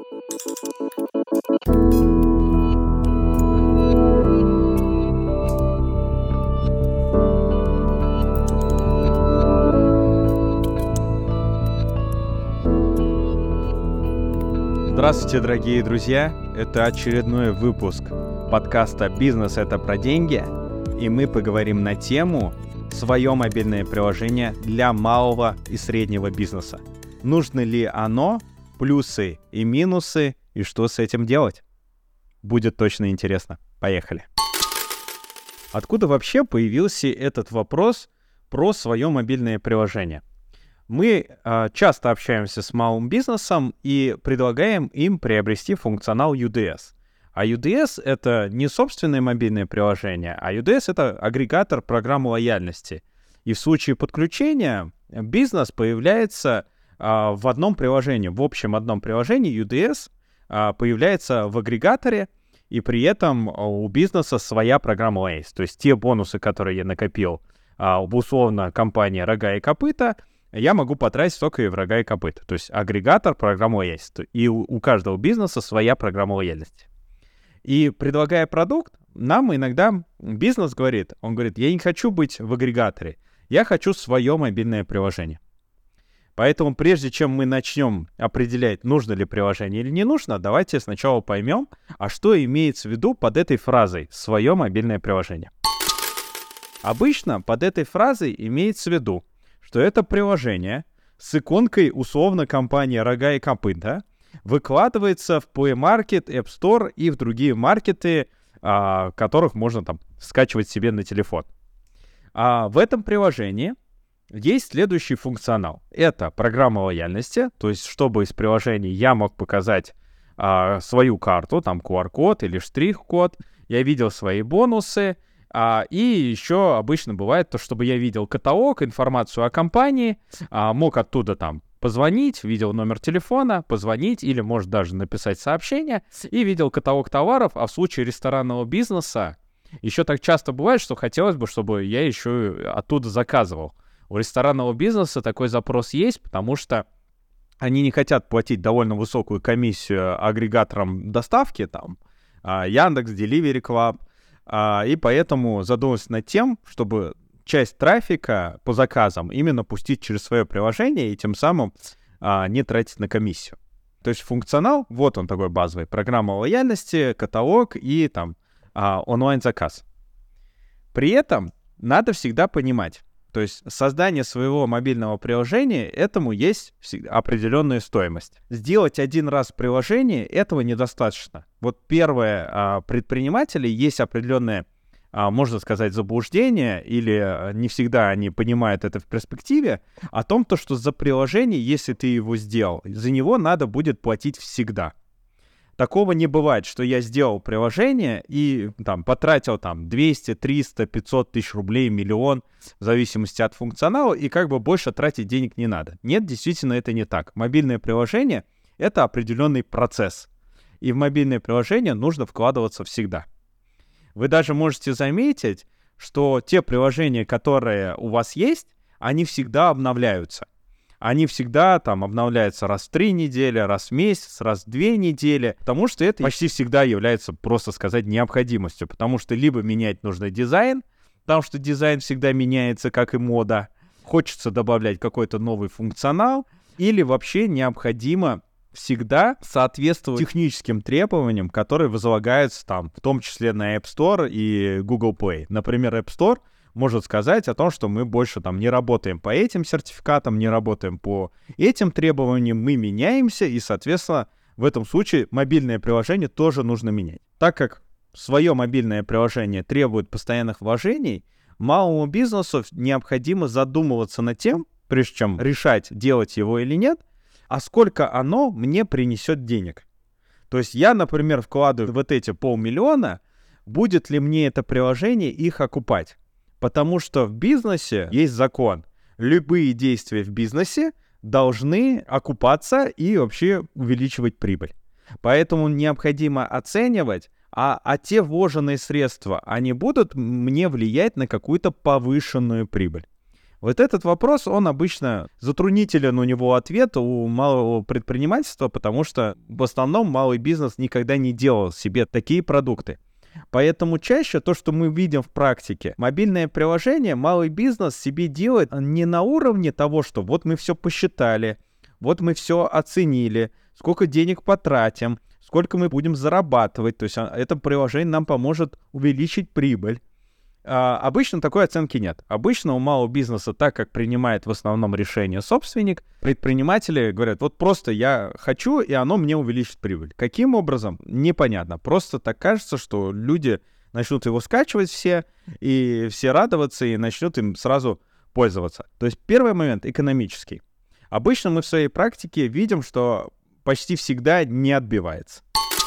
Здравствуйте, дорогие друзья! Это очередной выпуск подкаста «Бизнес — это про деньги», и мы поговорим на тему «Свое мобильное приложение для малого и среднего бизнеса». Нужно ли оно, плюсы и минусы, и что с этим делать? Будет точно интересно. Поехали! Откуда вообще появился этот вопрос про свое мобильное приложение? Мы часто общаемся с малым бизнесом и предлагаем им приобрести функционал UDS. А UDS — это не собственное мобильное приложение, а UDS — это агрегатор программы лояльности. И в случае подключения бизнес появляется в одном приложении, в общем одном приложении. UDS появляется в агрегаторе, и при этом у бизнеса своя программа лояльности. То есть те бонусы, которые я накопил в условно компании «Рога и копыта», я могу потратить только и в «Рога и копыта». То есть агрегатор программы лояльности. И у каждого бизнеса своя программа лояльности. И предлагая продукт, нам иногда бизнес говорит, я не хочу быть в агрегаторе, я хочу свое мобильное приложение. Поэтому прежде чем мы начнем определять, нужно ли приложение или не нужно, давайте сначала поймем, а что имеется в виду под этой фразой «свое мобильное приложение». Обычно под этой фразой имеется в виду, что это приложение с иконкой условно компании «Рога и копыта» выкладывается в Play Market, App Store и в другие маркеты, которых можно там скачивать себе на телефон. В этом приложении есть следующий функционал. Это программа лояльности, то есть чтобы из приложения я мог показать свою карту, там QR-код или штрих-код, я видел свои бонусы, и еще обычно бывает то, чтобы я видел каталог, информацию о компании, мог оттуда там позвонить, видел номер телефона, позвонить или, может, даже написать сообщение, и видел каталог товаров, а в случае ресторанного бизнеса еще так часто бывает, что хотелось бы, чтобы я еще оттуда заказывал. У ресторанного бизнеса такой запрос есть, потому что они не хотят платить довольно высокую комиссию агрегаторам доставки, там, Яндекс, Delivery Club, и поэтому задумался над тем, чтобы часть трафика по заказам именно пустить через свое приложение и тем самым не тратить на комиссию. То есть функционал, вот он такой базовый, программа лояльности, каталог и там онлайн-заказ. При этом надо всегда понимать, то есть создание своего мобильного приложения, этому есть определенная стоимость. Сделать один раз приложение, этого недостаточно. Вот первое, предприниматели есть определенное, можно сказать, заблуждение, или не всегда они понимают это в перспективе, о том, что за приложение, если ты его сделал, за него надо будет платить всегда. Такого не бывает, что я сделал приложение и там потратил там 200, 300, 500 тысяч рублей, миллион, в зависимости от функционала, и как бы больше тратить денег не надо. Нет, действительно, это не так. Мобильное приложение — это определенный процесс, и в мобильное приложение нужно вкладываться всегда. Вы даже можете заметить, что те приложения, которые у вас есть, они всегда обновляются. Они всегда там обновляются раз в 3 недели, раз в месяц, раз в 2 недели, потому что это почти всегда является, просто сказать, необходимостью, потому что либо менять нужно дизайн, потому что дизайн всегда меняется, как и мода, хочется добавлять какой-то новый функционал, или вообще необходимо всегда соответствовать техническим требованиям, которые возлагаются там, в том числе на App Store и Google Play. Например, App Store может сказать о том, что мы больше там не работаем по этим сертификатам, не работаем по этим требованиям, мы меняемся, и, соответственно, в этом случае мобильное приложение тоже нужно менять. Так как свое мобильное приложение требует постоянных вложений, малому бизнесу необходимо задумываться над тем, прежде чем решать, делать его или нет, а сколько оно мне принесет денег. То есть я, например, вкладываю вот эти 500 000, будет ли мне это приложение их окупать? Потому что в бизнесе есть закон. Любые действия в бизнесе должны окупаться и вообще увеличивать прибыль. Поэтому необходимо оценивать, а те вложенные средства, они будут мне влиять на какую-то повышенную прибыль. Вот этот вопрос, он обычно затруднителен, у него ответ у малого предпринимательства, потому что в основном малый бизнес никогда не делал себе такие продукты. Поэтому чаще то, что мы видим в практике, мобильное приложение малый бизнес себе делает не на уровне того, что вот мы все посчитали, вот мы все оценили, сколько денег потратим, сколько мы будем зарабатывать. То есть это приложение нам поможет увеличить прибыль. Обычно такой оценки нет. Обычно у малого бизнеса, так как принимает в основном решение собственник, предприниматели говорят, вот просто я хочу, и оно мне увеличит прибыль. Каким образом? Непонятно. Просто так кажется, что люди начнут его скачивать все, и все радоваться, и начнут им сразу пользоваться. То есть первый момент экономический. Обычно мы в своей практике видим, что почти всегда не отбивается.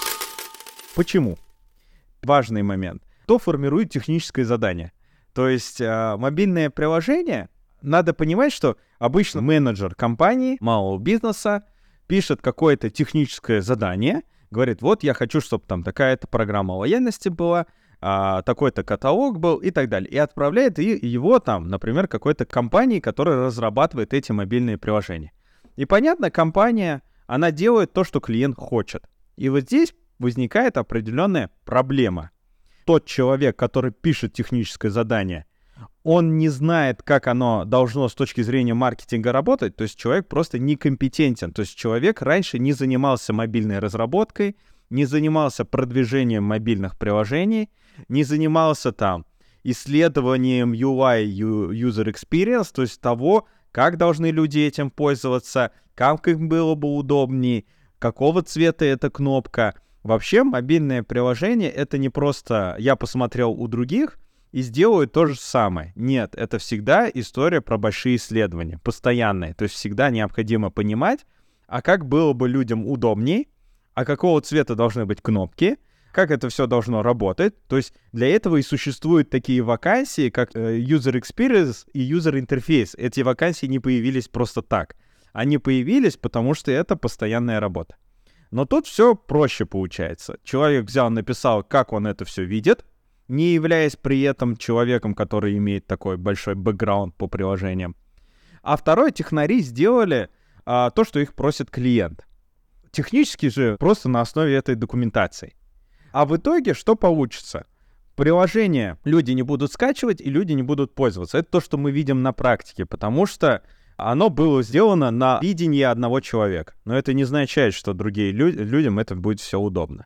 Почему? Важный момент. Кто формирует техническое задание? То есть мобильное приложение, надо понимать, что обычно менеджер компании, малого бизнеса, пишет какое-то техническое задание, говорит, вот я хочу, чтобы там такая-то программа лояльности была, такой-то каталог был и так далее. И отправляет его там, например, какой-то компании, которая разрабатывает эти мобильные приложения. И понятно, компания, она делает то, что клиент хочет. И вот здесь возникает определенная проблема. Тот человек, который пишет техническое задание, он не знает, как оно должно с точки зрения маркетинга работать, то есть человек просто некомпетентен. То есть человек раньше не занимался мобильной разработкой, не занимался продвижением мобильных приложений, не занимался там исследованием UI, User Experience, то есть того, как должны люди этим пользоваться, как им было бы удобнее, какого цвета эта кнопка. Вообще, мобильное приложение — это не просто я посмотрел у других и сделаю то же самое. Нет, это всегда история про большие исследования, постоянные. То есть всегда необходимо понимать, а как было бы людям удобней, а какого цвета должны быть кнопки, как это все должно работать. То есть для этого и существуют такие вакансии, как User Experience и User Interface. Эти вакансии не появились просто так. Они появились, потому что это постоянная работа. Но тут все проще получается. Человек взял, написал, как он это все видит, не являясь при этом человеком, который имеет такой большой бэкграунд по приложениям. А второе, технари сделали то, что их просит клиент. Технически же просто на основе этой документации. А в итоге что получится? Приложение люди не будут скачивать и люди не будут пользоваться. Это то, что мы видим на практике, потому что оно было сделано на видении одного человека. Но это не означает, что другим людям это будет все удобно.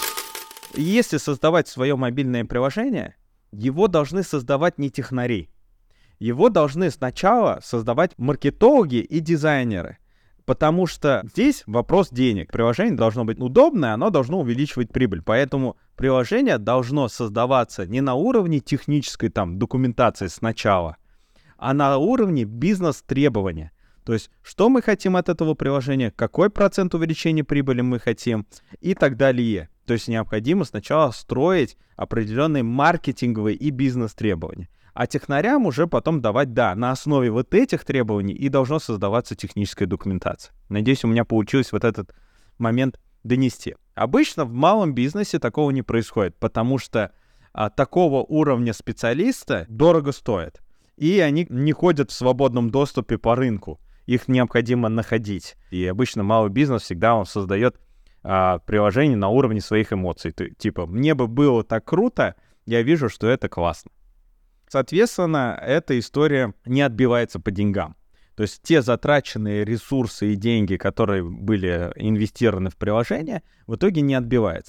Если создавать свое мобильное приложение, его должны создавать не технари. Его должны сначала создавать маркетологи и дизайнеры. Потому что здесь вопрос денег. Приложение должно быть удобное, оно должно увеличивать прибыль. Поэтому приложение должно создаваться не на уровне технической документации сначала, а на уровне бизнес-требования. То есть, что мы хотим от этого приложения, какой процент увеличения прибыли мы хотим и так далее. То есть, необходимо сначала строить определенные маркетинговые и бизнес-требования. А технарям уже потом давать, на основе вот этих требований и должно создаваться техническая документация. Надеюсь, у меня получилось вот этот момент донести. Обычно в малом бизнесе такого не происходит, потому что такого уровня специалиста дорого стоит. И они не ходят в свободном доступе по рынку. Их необходимо находить. И обычно малый бизнес всегда он создает приложение на уровне своих эмоций. Типа, мне бы было так круто, я вижу, что это классно. Соответственно, эта история не отбивается по деньгам. То есть те затраченные ресурсы и деньги, которые были инвестированы в приложение, в итоге не отбиваются.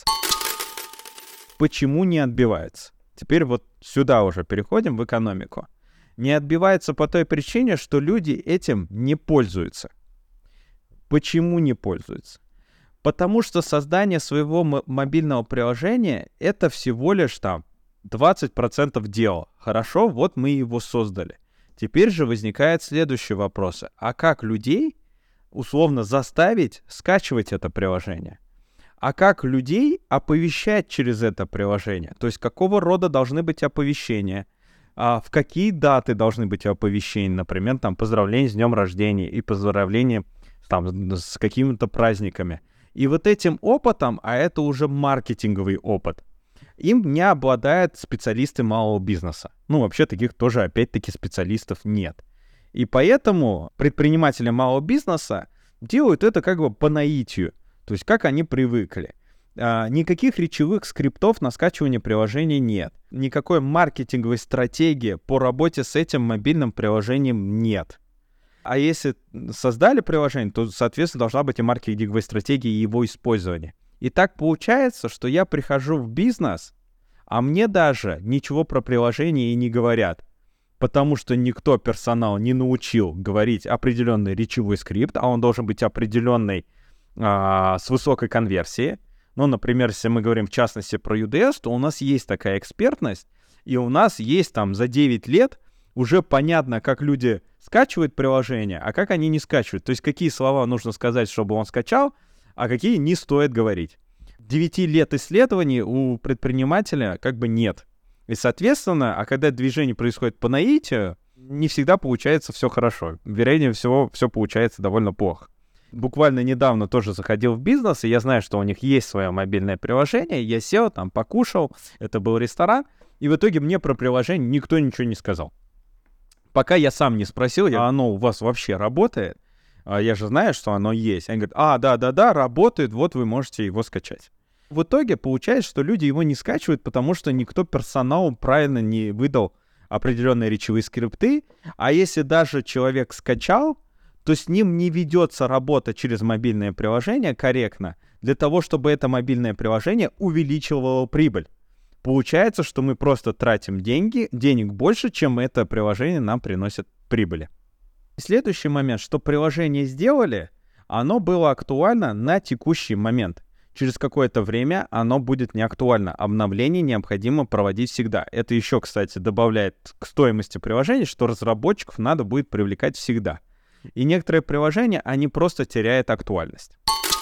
Почему не отбивается? Теперь вот сюда уже переходим в экономику. Не отбивается по той причине, что люди этим не пользуются. Почему не пользуются? Потому что создание своего мобильного приложения — это всего лишь 20% дела. Хорошо, вот мы его создали. Теперь же возникает следующий вопрос. А как людей условно заставить скачивать это приложение? А как людей оповещать через это приложение? То есть какого рода должны быть оповещения? В какие даты должны быть оповещения? Например, поздравления с днем рождения и поздравления с какими-то праздниками. И вот этим опытом, а это уже маркетинговый опыт, им не обладают специалисты малого бизнеса. Вообще таких тоже, опять-таки, специалистов нет. И поэтому предприниматели малого бизнеса делают это как бы по наитию, то есть как они привыкли. Никаких речевых скриптов на скачивание приложения нет. Никакой маркетинговой стратегии по работе с этим мобильным приложением нет. А если создали приложение, то, соответственно, должна быть и маркетинговая стратегия и его использование. И так получается, что я прихожу в бизнес, а мне даже ничего про приложение и не говорят. Потому что никто персонал не научил говорить определенный речевой скрипт, а он должен быть определенный с высокой конверсией. Ну, например, если мы говорим в частности про UDS, то у нас есть такая экспертность, и у нас есть там за 9 лет уже понятно, как люди скачивают приложение, а как они не скачивают. То есть какие слова нужно сказать, чтобы он скачал, а какие не стоит говорить. 9 лет исследований у предпринимателя как бы нет. И, соответственно, когда движение происходит по наитию, не всегда получается все хорошо. Вероятнее всего, все получается довольно плохо. Буквально недавно тоже заходил в бизнес, и я знаю, что у них есть свое мобильное приложение. Я сел там, покушал, это был ресторан, и в итоге мне про приложение никто ничего не сказал. Пока я сам не спросил, оно у вас вообще работает? Я же знаю, что оно есть. Они говорят, да, работает, вот вы можете его скачать. В итоге получается, что люди его не скачивают, потому что никто персоналу правильно не выдал определенные речевые скрипты, а если даже человек скачал, то с ним не ведется работа через мобильное приложение корректно для того, чтобы это мобильное приложение увеличивало прибыль. Получается, что мы просто тратим денег больше, чем это приложение нам приносит прибыли. Следующий момент, что приложение сделали, оно было актуально на текущий момент. Через какое-то время оно будет неактуально. Обновление необходимо проводить всегда. Это еще, кстати, добавляет к стоимости приложения, что разработчиков надо будет привлекать всегда. И некоторые приложения, они просто теряют актуальность.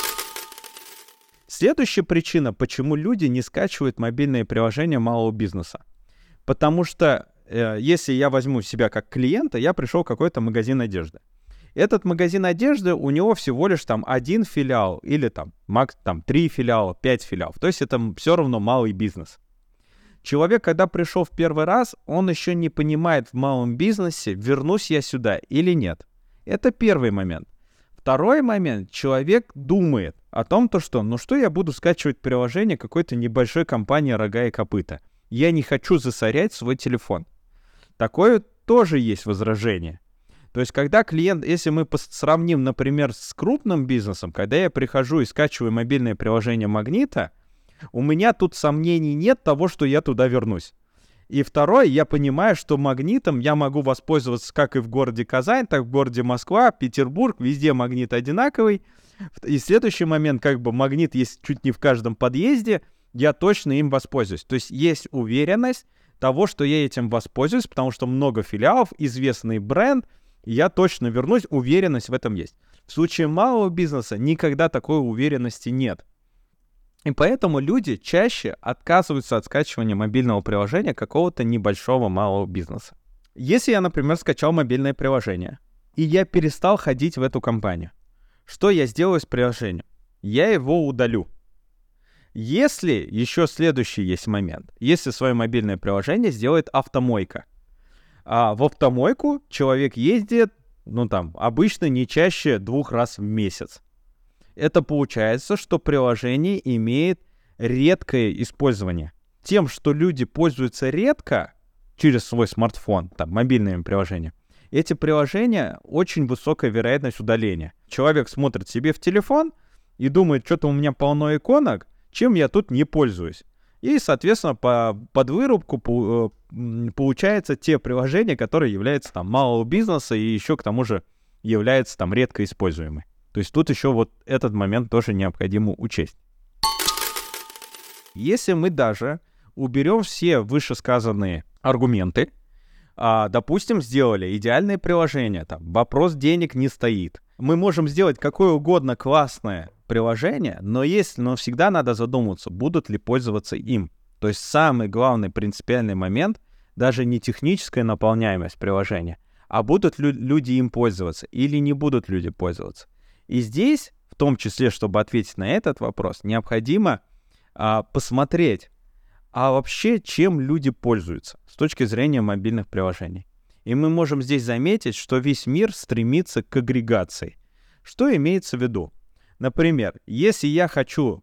Следующая причина, почему люди не скачивают мобильные приложения малого бизнеса. Потому что, если я возьму себя как клиента, я пришел в какой-то магазин одежды. Этот магазин одежды, у него всего лишь там 1 филиал или там 3 филиала, 5 филиалов. То есть это все равно малый бизнес. Человек, когда пришел в первый раз, он еще не понимает в малом бизнесе, вернусь я сюда или нет. Это первый момент. Второй момент. Человек думает о том, что я буду скачивать приложение какой-то небольшой компании «Рога и копыта». Я не хочу засорять свой телефон. Такое тоже есть возражение. То есть, когда клиент, если мы сравним, например, с крупным бизнесом, когда я прихожу и скачиваю мобильное приложение Магнита, у меня тут сомнений нет того, что я туда вернусь. И второе, я понимаю, что Магнитом я могу воспользоваться как и в городе Казань, так и в городе Москва, Петербург, везде Магнит одинаковый. И следующий момент, как бы Магнит есть чуть не в каждом подъезде, я точно им воспользуюсь. То есть есть уверенность того, что я этим воспользуюсь, потому что много филиалов, известный бренд, я точно вернусь, уверенность в этом есть. В случае малого бизнеса никогда такой уверенности нет. И поэтому люди чаще отказываются от скачивания мобильного приложения какого-то небольшого малого бизнеса. Если я, например, скачал мобильное приложение, и я перестал ходить в эту компанию, что я сделаю с приложением? Я его удалю. Если еще следующий есть момент, если свое мобильное приложение сделает автомойка, а в автомойку человек ездит, обычно не чаще 2 раз в месяц. Это получается, что приложение имеет редкое использование. Тем, что люди пользуются редко через свой смартфон, мобильными приложениями, эти приложения очень высокая вероятность удаления. Человек смотрит себе в телефон и думает, что-то у меня полно иконок, чем я тут не пользуюсь. И, соответственно, под вырубку получаются те приложения, которые являются малого бизнеса и еще к тому же являются редко используемыми. То есть тут еще вот этот момент тоже необходимо учесть. Если мы даже уберем все вышесказанные аргументы, допустим, сделали идеальное приложение, вопрос денег не стоит. Мы можем сделать какое угодно классное приложение, но всегда надо задуматься, будут ли пользоваться им. То есть самый главный принципиальный момент даже не техническая наполняемость приложения, а будут люди им пользоваться или не будут люди пользоваться. И здесь, в том числе, чтобы ответить на этот вопрос, необходимо посмотреть, а вообще чем люди пользуются с точки зрения мобильных приложений. И мы можем здесь заметить, что весь мир стремится к агрегации. Что имеется в виду? Например, если я хочу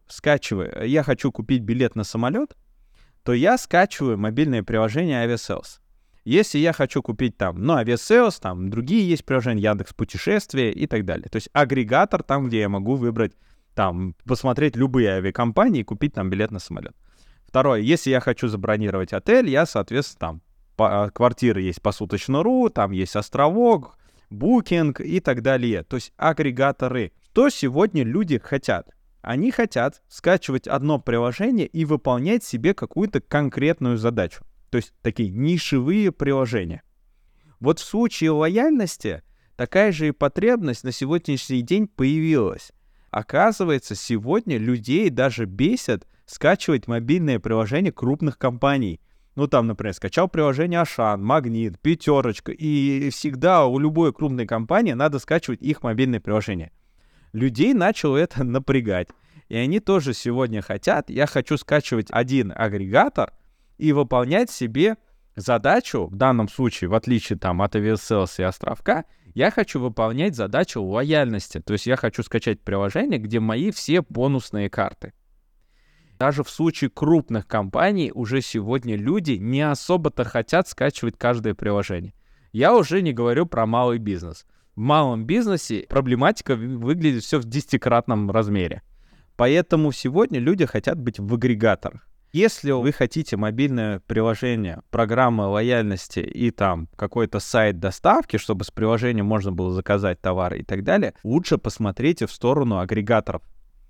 купить билет на самолет, то я скачиваю мобильное приложение Aviasales. Если я хочу купить Aviasales, там другие есть приложения, Яндекс.Путешествия и так далее. То есть агрегатор там, где я могу выбрать, посмотреть любые авиакомпании и купить билет на самолет. Второе, если я хочу забронировать отель, я, соответственно, квартиры есть посуточно.ру, там есть Островок, Booking и так далее. То есть агрегаторы. Что сегодня люди хотят? Они хотят скачивать одно приложение и выполнять себе какую-то конкретную задачу. То есть такие нишевые приложения. Вот в случае лояльности такая же и потребность на сегодняшний день появилась. Оказывается, сегодня людей даже бесит скачивать мобильные приложения крупных компаний. Например, скачал приложение Ашан, Магнит, Пятерочка, и всегда у любой крупной компании надо скачивать их мобильное приложение. Людей начало это напрягать. И они тоже сегодня хотят, я хочу скачивать один агрегатор и выполнять себе задачу, в данном случае, в отличие от Aviasales и Островка, я хочу выполнять задачу лояльности. То есть я хочу скачать приложение, где мои все бонусные карты. Даже в случае крупных компаний уже сегодня люди не особо-то хотят скачивать каждое приложение. Я уже не говорю про малый бизнес. В малом бизнесе проблематика выглядит все в 10-кратном размере. Поэтому сегодня люди хотят быть в агрегаторах. Если вы хотите мобильное приложение, программа лояльности и какой-то сайт доставки, чтобы с приложения можно было заказать товары и так далее, лучше посмотрите в сторону агрегаторов.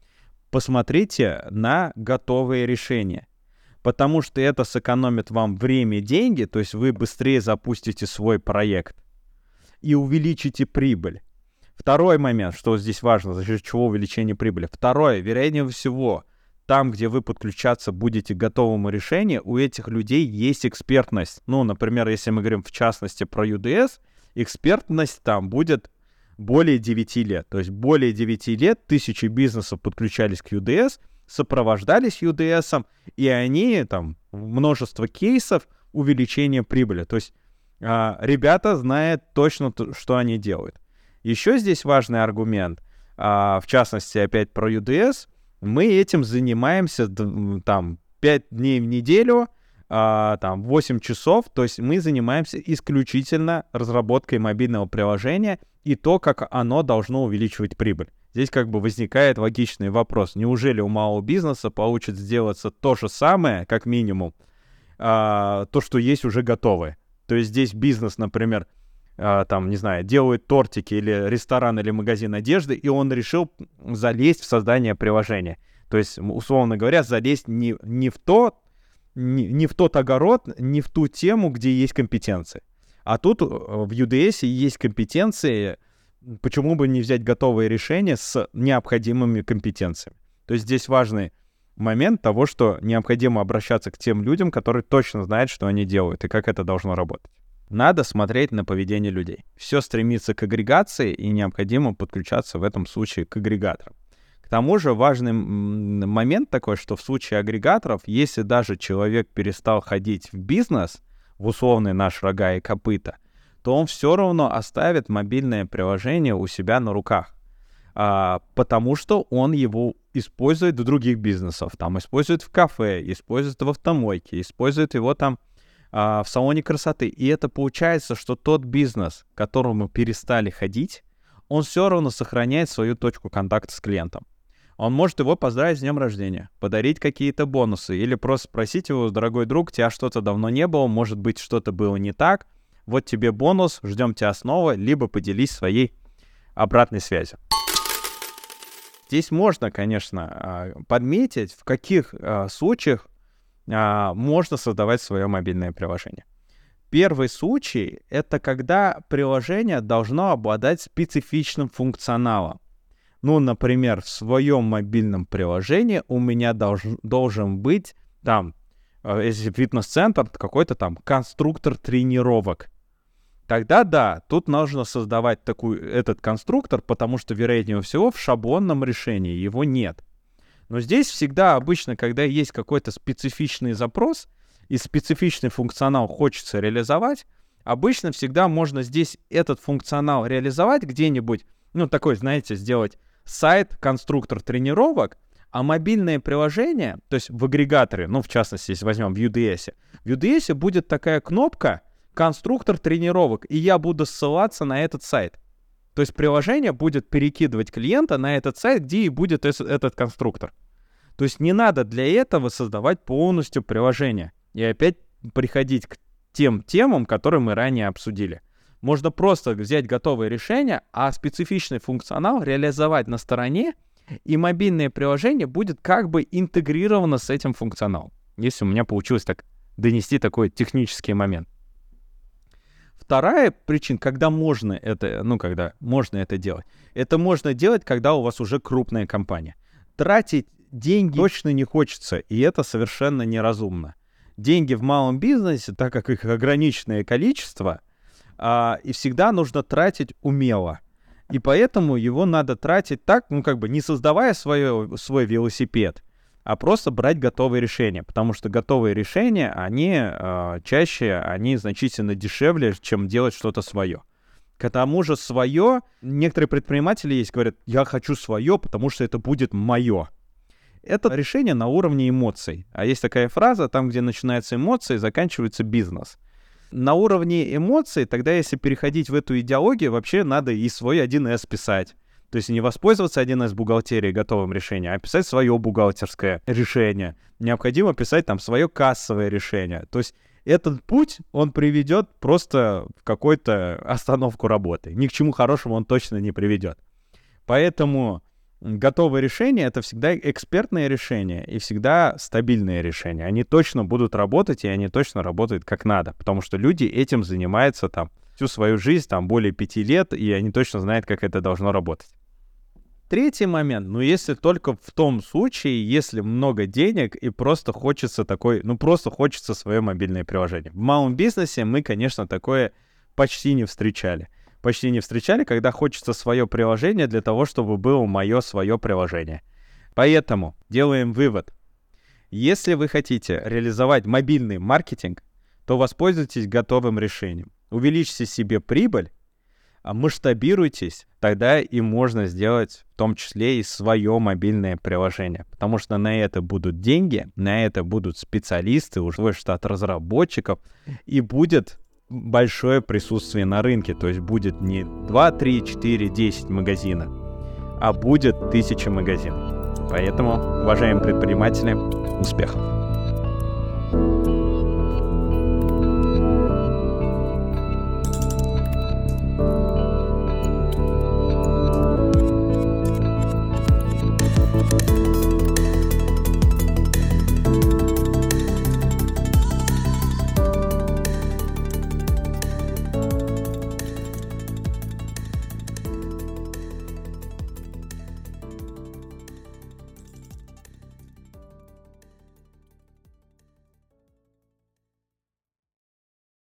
Посмотрите на готовые решения, потому что это сэкономит вам время и деньги, то есть вы быстрее запустите свой проект и увеличите прибыль. Второй момент, что здесь важно, за счет чего увеличение прибыли. Второе, вероятнее всего, там, где вы подключаться будете к готовому решению, у этих людей есть экспертность. Например, если мы говорим в частности про UDS, экспертность там будет более 9 лет. То есть более 9 лет тысячи бизнесов подключались к UDS, сопровождались UDS, и они, множество кейсов увеличения прибыли. То есть ребята знают точно, что они делают. Еще здесь важный аргумент, в частности, опять про UDS, мы этим занимаемся 5 дней в неделю, 8 часов, то есть мы занимаемся исключительно разработкой мобильного приложения и то, как оно должно увеличивать прибыль. Здесь возникает логичный вопрос. Неужели у малого бизнеса получится сделаться то же самое, как минимум, то, что есть уже готовое? То есть здесь бизнес, например, делает тортики или ресторан или магазин одежды, и он решил залезть в создание приложения. То есть, условно говоря, залезть не в тот огород, не в ту тему, где есть компетенции. А тут в UDS есть компетенции, почему бы не взять готовые решения с необходимыми компетенциями. То есть здесь важный момент того, что необходимо обращаться к тем людям, которые точно знают, что они делают и как это должно работать. Надо смотреть на поведение людей. Все стремится к агрегации, и необходимо подключаться в этом случае к агрегаторам. К тому же важный момент такой, что в случае агрегаторов, если даже человек перестал ходить в бизнес, в условный наш рога и копыта, то он все равно оставит мобильное приложение у себя на руках, потому что он его использует в других бизнесах, использует в кафе, использует в автомойке, использует его в салоне красоты. И это получается, что тот бизнес, к которому перестали ходить, он все равно сохраняет свою точку контакта с клиентом. Он может его поздравить с днем рождения, подарить какие-то бонусы или просто спросить его: дорогой друг, тебя что-то давно не было, может быть, что-то было не так, вот тебе бонус, ждем тебя снова, либо поделись своей обратной связью. Здесь можно, конечно, подметить, в каких случаях можно создавать свое мобильное приложение. Первый случай — это когда приложение должно обладать специфичным функционалом. Например, в своем мобильном приложении у меня должен быть если фитнес-центр, какой-то конструктор тренировок. Тогда да, тут нужно создавать этот конструктор, потому что, вероятнее всего, в шаблонном решении его нет. Но здесь всегда обычно, когда есть какой-то специфичный запрос и специфичный функционал хочется реализовать, Обычно всегда можно здесь этот функционал реализовать где-нибудь, такой, знаете, сделать сайт, конструктор тренировок, а мобильное приложение, то есть в агрегаторе, в частности, если возьмем в UDS будет такая кнопка «Конструктор тренировок», и я буду ссылаться на этот сайт. То есть приложение будет перекидывать клиента на этот сайт, где и будет этот конструктор. То есть не надо для этого создавать полностью приложение и опять приходить к тем темам, которые мы ранее обсудили. Можно просто взять готовое решение, а специфичный функционал реализовать на стороне, и мобильное приложение будет как бы интегрировано с этим функционалом. Если у меня получилось так донести такой технический момент. Вторая причина, когда можно это делать. Это можно делать, когда у вас уже крупная компания. Тратить деньги точно не хочется, и это совершенно неразумно. Деньги в малом бизнесе, так как их ограниченное количество, и всегда нужно тратить умело. И поэтому его надо тратить так, не создавая свой велосипед, а просто брать готовые решения. Потому что готовые решения, они значительно дешевле, чем делать что-то свое. К тому же свое, некоторые предприниматели говорят, я хочу свое, потому что это будет мое. Это решение на уровне эмоций. А есть такая фраза, там, где начинаются эмоции, заканчивается бизнес. На уровне эмоций, тогда если переходить в эту идеологию, вообще надо и свой 1С писать. То есть не воспользоваться 1С бухгалтерией готовым решением, а писать свое бухгалтерское решение. Необходимо писать там свое кассовое решение. То есть этот путь, он приведет просто в какую-то остановку работы. Ни к чему хорошему он точно не приведет. Поэтому готовые решения — это всегда экспертные решения и всегда стабильные решения. Они точно будут работать, и они точно работают как надо, потому что люди этим занимаются всю свою жизнь, более 5 лет, и они точно знают, как это должно работать. Третий момент, если только в том случае, если много денег и просто хочется хочется свое мобильное приложение. В малом бизнесе мы, конечно, такое почти не встречали. Когда хочется свое приложение для того, чтобы было мое свое приложение. Поэтому делаем вывод. Если вы хотите реализовать мобильный маркетинг, то воспользуйтесь готовым решением. Увеличьте себе прибыль, масштабируйтесь, тогда и можно сделать в том числе и свое мобильное приложение. Потому что на это будут деньги, на это будут специалисты, уже штат разработчиков, и будет большое присутствие на рынке. То есть будет не 2, 3, 4, 10 магазинов, а будет 1000 магазинов. Поэтому, уважаемые предприниматели, успехов!